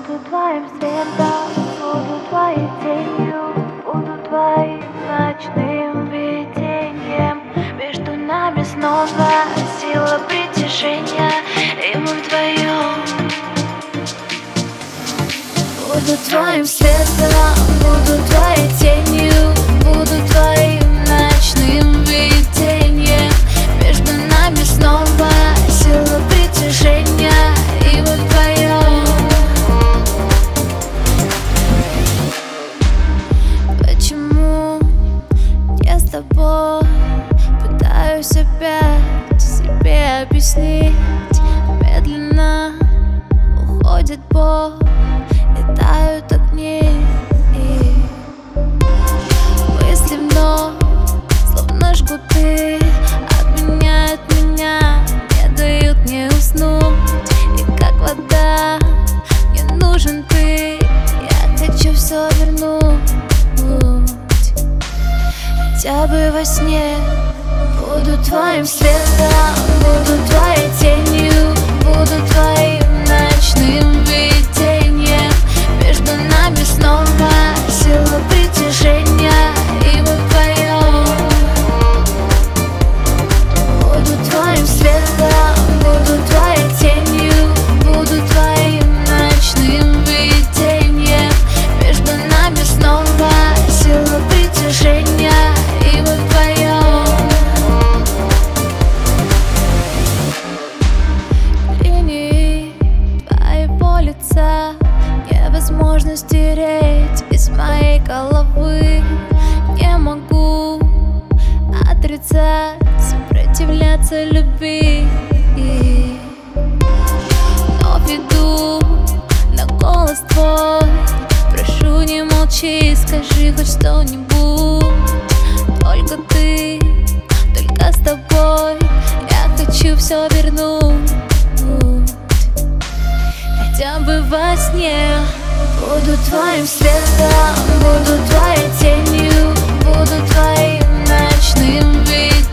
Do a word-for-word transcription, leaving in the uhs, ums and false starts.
Буду твоим светом, буду твоей тенью, буду твоим ночным видением. Между нами снова сила притяжения, и мы вдвоем. Буду твоим светом, буду твоей тенью, буду твоим ночным видением. Между нами снова сила притяжения, и мы вдвоем. Почему я с тобой пытаюсь опять себе объяснить? Медленно уходит боль, и тают огни, и мысли вновь, словно жгуты, обменяют меня, не дают мне уснуть. И как вода, мне нужен ты, я хочу все вернуть. Хотя бы во сне. Буду твоим светом, буду твоей тенью, буду твоим ночным видением. Между нами снова сила притяжения, и мы вдвоем. Буду твоим светом, буду твоей тенью, буду твоим ночным видением. Между нами снова сила притяжения, и мы вдвоем. Линии твоего лица невозможно стереть из моей головы. Не могу отрицать, сопротивляться любви. Вновь иду на голос твой, прошу, не молчи, скажи хоть что-нибудь. Только ты, только с тобой я хочу все вернуть. Хотя бы во сне. Буду твоим светом, буду твоей тенью, буду твоим ночным видением.